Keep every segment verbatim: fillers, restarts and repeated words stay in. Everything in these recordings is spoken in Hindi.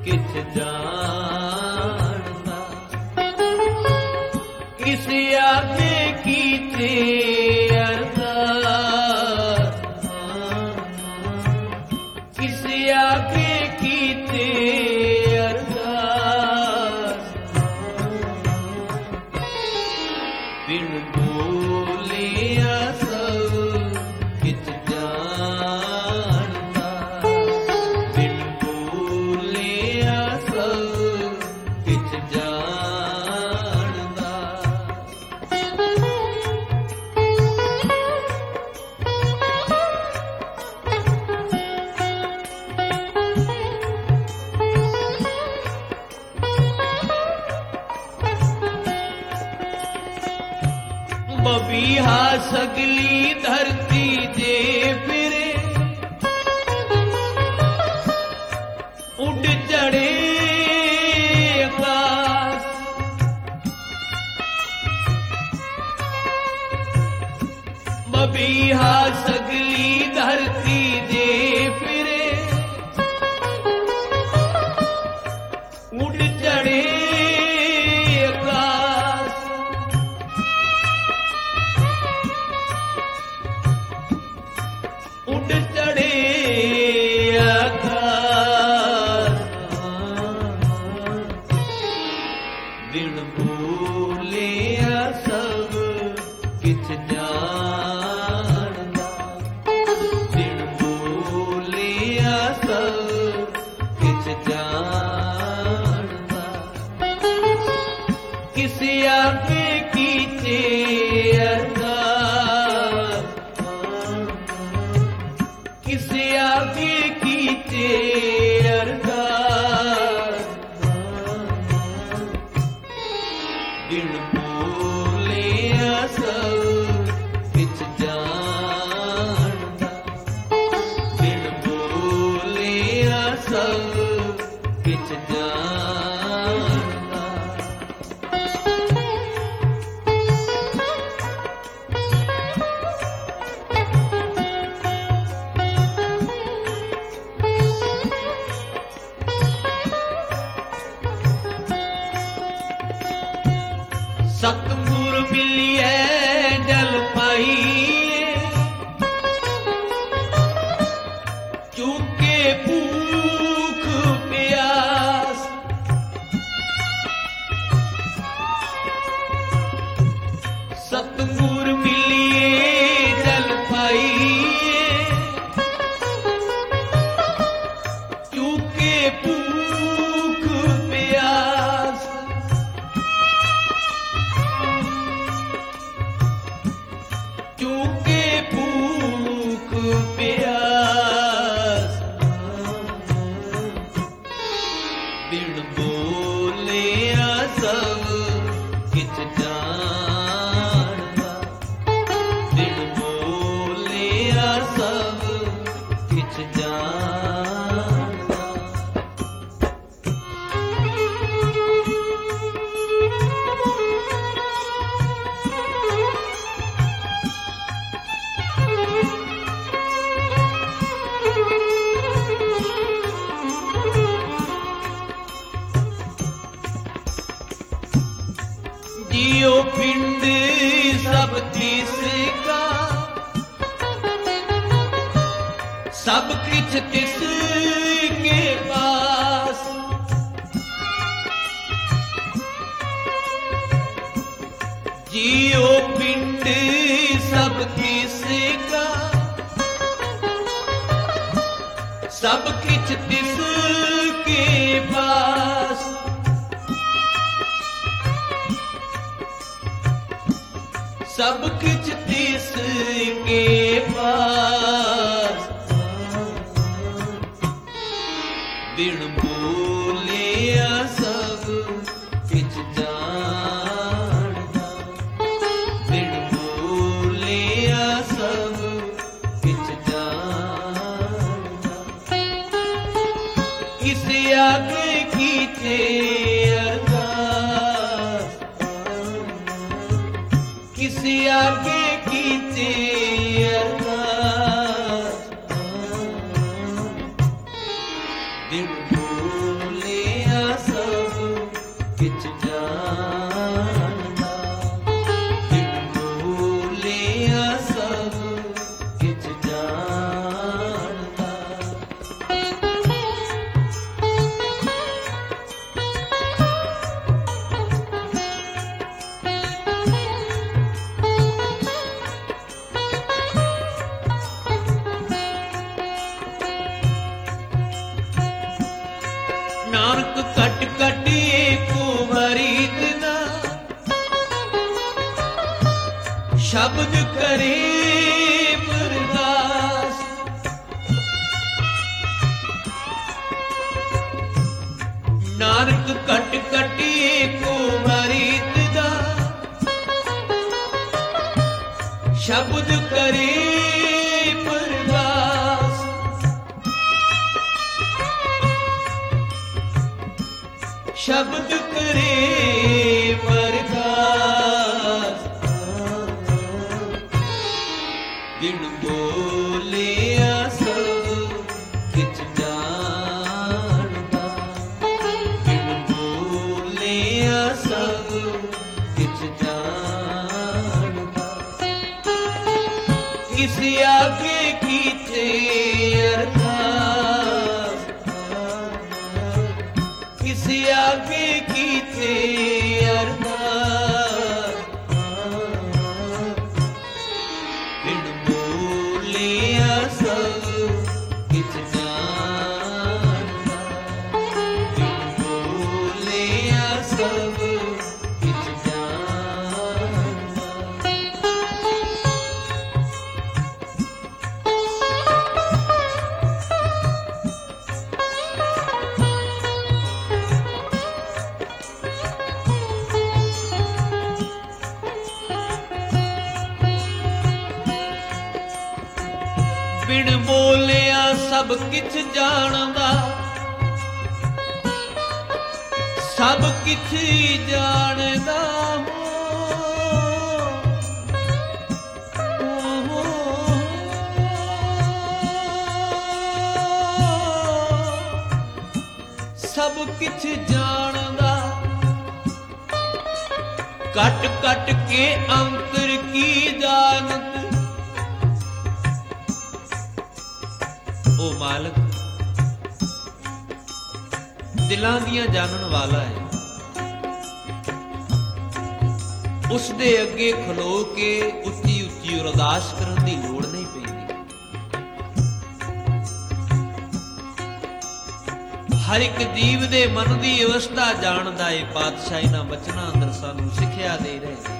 किछ जानदा, किस आगे कीते अरदास, किस आगे कीते अरदास, बिन बोलिया सब किछ जानदा, बिन बोलिया सब किछ जानदा। बबीहा सगली धरती दे फिरे, उड़ चढ़े आकाश, बबीहा सगली धरती दे फिरे, उड़ चढ़े आकाश, उड़ चढ़े आकाश, बिन बोलिया सब किछ जानदा, बिन बोलिया सब किछ जानदा। किस आगे कीते अरदास, किस आगे कीते अरदास, बिन बोलिया सब किछ जानदा, बिन बोलिया सब किछ जानदा। सतगुर मिलिए जल पाइए, चूके भूख प्यास, सतगुर मिलिए जल पाइए, चूके भूख प्यास, चूके भूख प्यास, बिन बोलिया सब किछ जानदा, बिन बोलिया सब किछ जानदा। जियो पिंड सब तिसका, सब किछ तिसके पास, जियो पिंड सब तिसका, सब किछ तिसके पास, सब किछ तिसके पास, बिन बोलिया सब किछ जानदा, बिन बोलिया सब किछ जानदा। किस आगे कीते अरदास, किस आगे कीते अरदास, दिल भूले नानक कट कट एको वरीत ना शब्द करे परदास। नानक कट कट एको वरीत दा शब्द करे परदास। शब्द करे परदास। बिन बोलिया सब किछ जानदा। बिन बोलिया सब किछ जानदा। किस आगे कीचे अरदास। किस आगे कीचे अरदास। बिन बोलिया सब किछ जानदा। बिन बोलिया सब किछ जानदा। बिन बोलिया सब किछ जानदा। सब किछ जानदा हो। सब किछ जानदा। कट कट के अंतर की जानत। ओ मालक दिलां दियां जानन वाला है। उस दे अगे खलो के उच्ची उच्ची अरदास करन दी लोड़ नहीं पैंदी। हर एक जीव दे मन दी अवस्था जानदा है। पातशाह इन्हां बचनां अंदर सानू सिक्ख्या दे रहे हैं।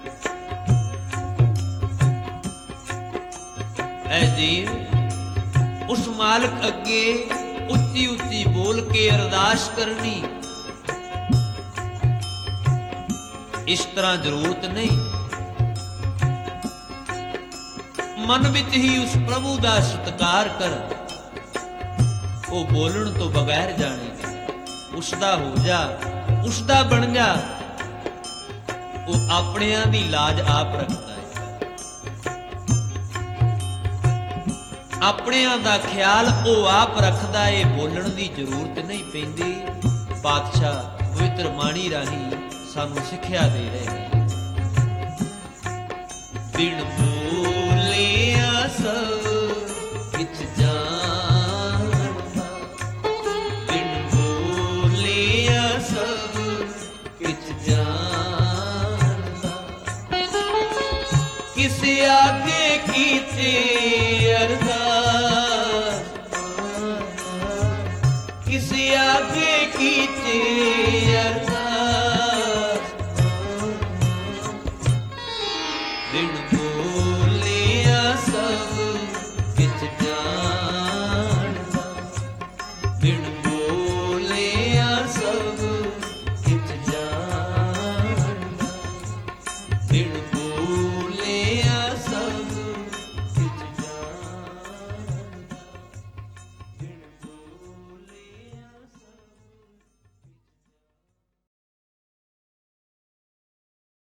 ऐ जीव उस मालक अगे उच्ची उच्ची बोल के अरदास करनी इस तरह जरूरत नहीं। मन विच ही उस प्रभु का सत्कार कर। वो बोलन तो बगैर जाने उसदा हो जा, उसदा बन जा। वो अपनियां दी लाज आप रखता है। अपनियां दा ख्याल वो आप रखदा है। बोलण दी जरूरत नहीं पैंदी। पातशाह पवित्र बाणी राही सानू सिक्ख्या दे रहे हैं। बिन